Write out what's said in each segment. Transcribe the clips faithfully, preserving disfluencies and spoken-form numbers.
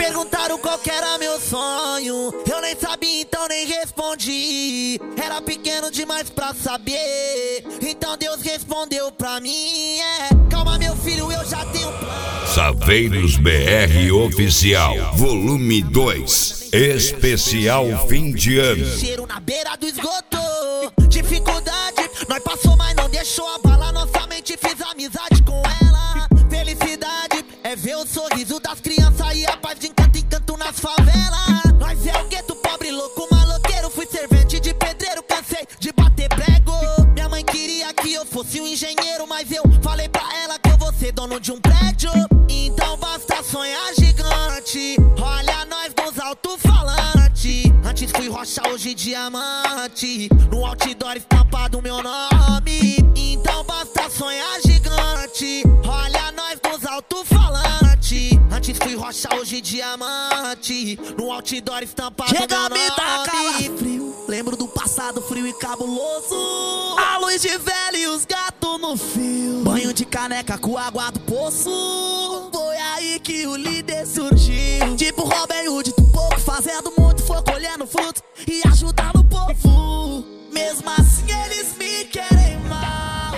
perguntaram qual que era meu sonho, eu nem sabia, então nem respondi. Era pequeno demais pra saber, então Deus respondeu pra mim. É, calma meu filho, eu já tenho plano. Saveiros B R Oficial, volume dois, especial fim de ano. Cheiro na beira do esgoto, dificuldade, nós passou, mas não deixou abalar nossa mente, fiz amizade com ela. Felicidade é ver o sorriso das crianças e a paz de encanto em canto nas favelas. Nós é o gueto, pobre, louco, maloqueiro, fui servente de pedreiro, cansei de bater prego. Minha mãe queria que eu fosse um engenheiro, mas eu falei pra ela que eu vou ser dono de um prédio. Então basta sonhar gigante, olha nós nos alto-falantes. Antes fui rocha, hoje diamante, no outdoor estampado meu nome. Então basta sonhar gigante, olha nós nos alto-falantes. Antes fui rocha, hoje diamante, no outdoor estampado Chega meu a me dar nome. frio, lembro do passado frio e cabuloso. A luz de velho e os gatos no fio. Banho de caneca com água do poço. Foi aí que o líder surgiu. Tipo Robin Hood, do pouco fazendo muito, foi colhendo frutos e ajudando o povo. Mesmo assim eles me querem mal.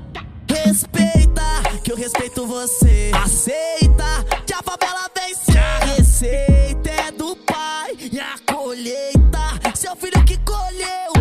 Respeita, que eu respeito você. Aceita, que a favela vence. A receita é do pai e a colheita seu filho que colheu.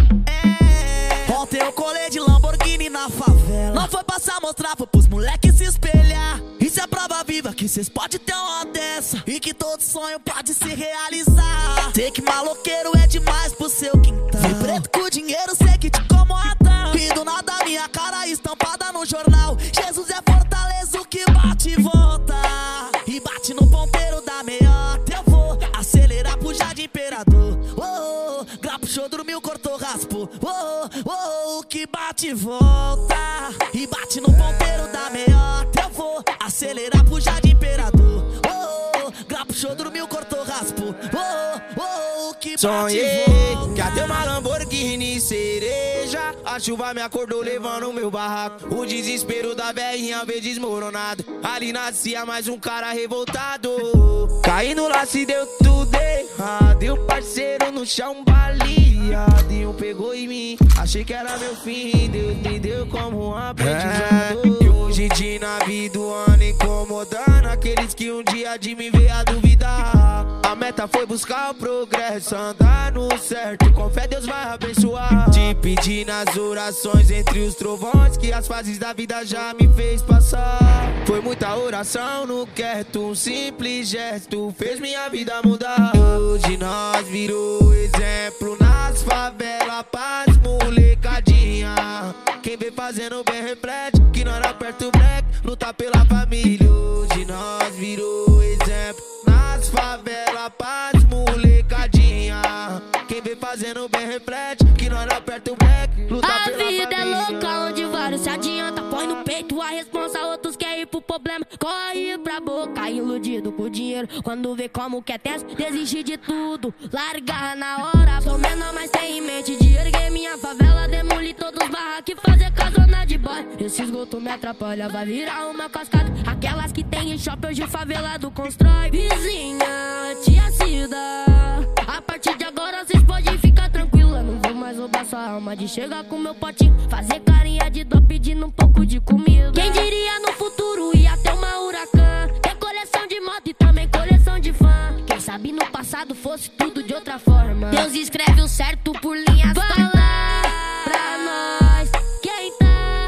É. Ontem eu colei de Lamborghini na favela. Não foi passar mostrar, foi pros moleques se espelhar. Isso é prova viva que cês podem ter uma dessa e que todo sonho pode se realizar. Sei que maloqueiro é demais pro seu quintal. Fui preto com dinheiro, sei que te incomoda. E do nada minha cara estampada no jornal. Jesus é fortaleza, o que bate e volta. E bate no ponteiro da meiota. Eu vou acelerar pro Jardim Imperador. Oh, oh, grapo, show, dormiu, cortou, raspou. Oh, oh, oh, o que bate e volta. E bate no ponteiro da meiota. Eu vou acelerar pro Jardim Imperador. Oh, oh, grapo, show, dormiu, cortou, raspou. Oh, oh, oh, o que bate Sonhei e volta. que até uma Lamborghini cereja. A chuva me acordou levando o meu barraco. O desespero da velhinha veio desmoronado. Ali nascia mais um cara revoltado. Caindo lá se deu tudo errado. E o parceiro no chão baleado. E um pegou em mim, achei que era meu fim. Deus me deu como um aprendizado. É, e hoje de na vida o ano incomodando aqueles que um dia de me ver a duvidar. A meta foi buscar o progresso, andar no certo. Com fé Deus vai abençoar. Te pedi nas orações entre os trovões que as fases da vida já me fez passar. Foi muita oração no quieto, um simples gesto fez minha vida mudar. Hoje nós virou exemplo nas favelas, paz, molecadinha. Quem vem fazendo bem reflete que nós aperta o black, luta pela família. Hoje nós virou exemplo nas favelas, paz, molecadinha. Quem vem fazendo bem reflete que nós aperta o black, luta a pela família. vida é louca onde vários se adianta, põe no peito a responsa, outros querem ir pro problema. Corre pra boca, iludido com dinheiro. Quando vê como que é teste, desiste de tudo, larga na hora. Sou menor, mas tem em mente de erguer minha favela, demolir todos os barracos e fazer casona de boy. Esse esgoto me atrapalha, vai virar uma cascata. Aquelas que tem em shopping hoje o favelado constrói. Vizinha, tia Cida, a partir de agora cês podem ficar tranquila. Não vou mais roubar sua alma de chegar com meu potinho, fazer carinha de dó pedindo um pouco de comida. Quem diria no futuro ia ter uma Huracan, ter coleção de moto e também coleção de fã. Quem sabe no passado fosse tudo de outra forma. Deus escreve o certo por linhas. Fala pra nós quem tá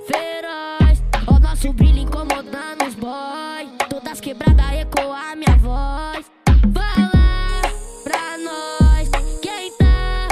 feroz. O nosso brilho incomodando os boy, todas quebradas ecoar minha voz. Fala pra nós quem tá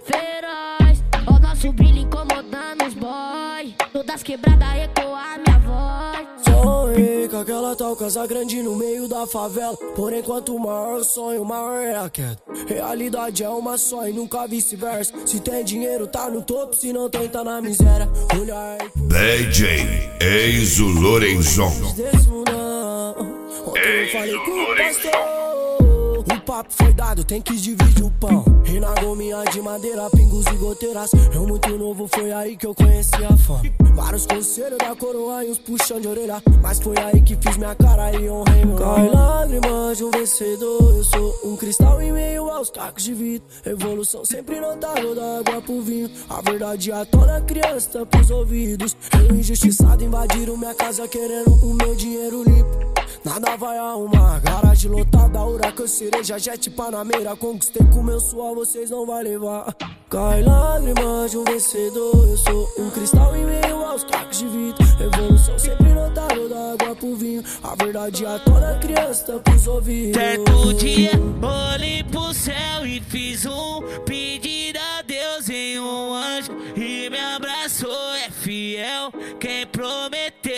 feroz. O nosso brilho incomodando os boy, todas quebradas ecoar minha voz. Sonhei com aquela tal casa grande no meio da favela. Porém, quanto maior o sonho, maior é a queda. Realidade é uma só e nunca vice-versa. Se tem dinheiro, tá no topo, se não tem, tá na miséria. Olhar D J Enzo Lorenzon. desse mundão. Ontem eu falei com o pastor, o papo foi dado, tem que dividir o pão. E na gominha de madeira, pingos e goteiras. Eu muito novo, foi aí que eu conheci a fama. Vários conselhos da coroa e uns puxão de orelha, mas foi aí que fiz minha cara e honrei meu nome. Cai lágrimas de um vencedor, eu sou um cristal em meio aos cacos de vidro. Evolução sempre notável da água pro vinho. A verdade atona a criança pros ouvidos. Eu injustiçado invadiram minha casa querendo o meu dinheiro limpo. Nada vai arrumar, garagem lotada, huracan, cereja, jet, panameira. Conquistei com meu suor, vocês não vai levar. Cai lágrimas de um vencedor, eu sou um cristal em meio aos cacos de vidro. Evolução sempre notável da água pro vinho. A verdade atona a criança pros ouvidos. Certo dia, olhei pro céu e fiz um pedido a Deus em um anjo. E me abraçou, é fiel quem prometeu.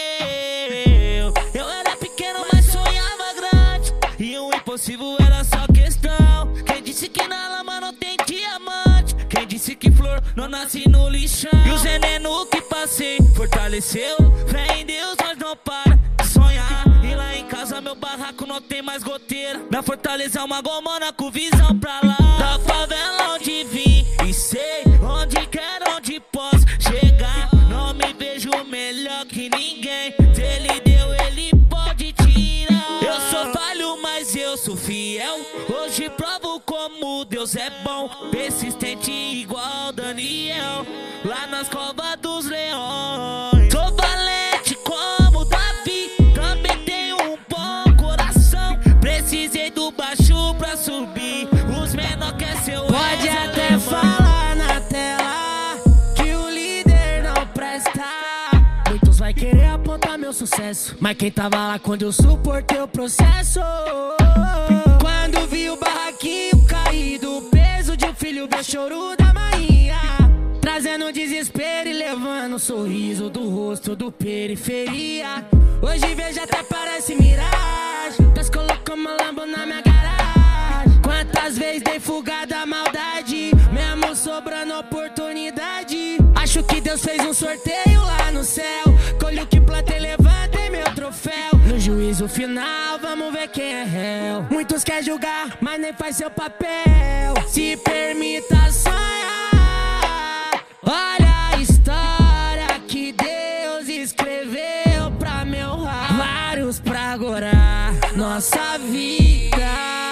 Eu era pequeno, mas sonhava grande, e o impossível era só questão. Quem disse que na lama não tem diamante? Quem disse que flor não nasce no lixão? E o veneno que passei fortaleceu. Fé em Deus, nós não para de sonhar. E lá em casa meu barraco não tem mais goteira. Minha fortaleza é uma gomona com visão pra lá. Da favela onde vim e sei onde quero, onde posso chegar. Não me vejo melhor que ninguém. Se ele deu, ele pode tirar. Eu sou falho, mas eu sou fiel. Hoje provo como Deus é bom. Persistente igual Daniel, lá nas covas dos leões. Sou valente como Davi, também tenho um bom coração. Precisei do baixo pra subir, os menor quer seu. Pode até falar na tela que o líder não presta. Muitos vai querer apontar meu sucesso, mas quem tava lá quando eu suportei o processo? Quando vi o barraquinho caído, o peso de um filho, meu choro da manhã, trazendo desespero e levando um sorriso do rosto do periferia. Hoje vejo até parece miragem, Deus colocou uma Lambo na minha garagem. Quantas vezes dei fuga da maldade, mesmo sobrando oportunidade. Acho que Deus fez um sorteio lá no céu, colho que plantei, levantei meu troféu. No juízo final, vamos ver quem é réu. Muitos querem julgar, mas nem faz seu papel. Se permita sonhar, olha a história que Deus escreveu pra me honrar. Vários pra agorar nossa vida,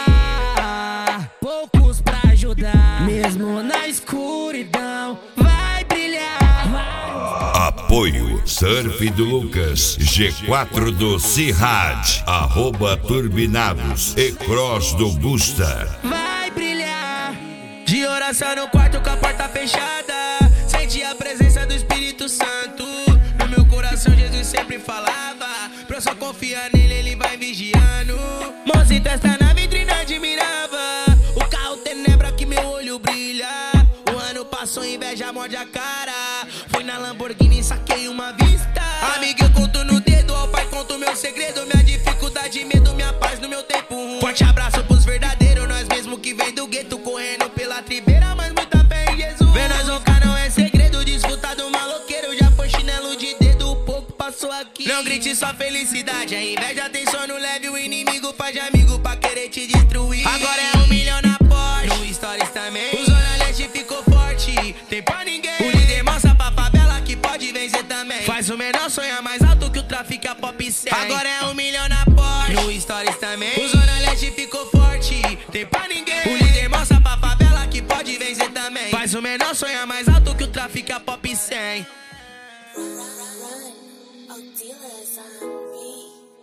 poucos pra ajudar. Mesmo na escuridão vai brilhar. Apoio Surf do Lucas, G quatro do Cirrad, arroba Turbinados e Cross do Busta. Vai brilhar. De oração no quarto com a porta fechada, senti a presença do Espírito Santo. No meu coração Jesus sempre falava, pra eu só confiar nele, ele vai vigiando. Mãos em testa na vitrine admirava, o carro tenebra que meu olho brilha. O ano passou, inveja morde a cara, fui na Lamborghini e saquei uma vista. Amiga, eu conto no dedo, ao pai conto meu segredo, minha dificuldade, medo, minha paz no meu tempo ruim. Forte abraço pros verdadeiros, nós mesmo que vem do gueto, correndo pela tribeira, mas muita fé em Jesus. Ver nós roncar não é segredo, desfrutar do maloqueiro, já foi chinelo de dedo, o pouco passou aqui. Não grite sua felicidade, a inveja tem sono leve, o inimigo faz de amigo pra querer te destruir. Agora é um milhão na Porsche, no Stories também, o Zona Leste ficou forte, tem pra ninguém. O líder mostra pra favela que pode vencer também, faz o menor sonhar mais alto que o tráfico é pop cem. Agora é um milhão na Porsche, no Stories também, o Zona Leste ficou forte, tem pra ninguém. O líder mostra pra favela que pode vencer também, faz o menor sonhar mais alto que o tráfico é pop cem. Run, run, run, oh dealer, son.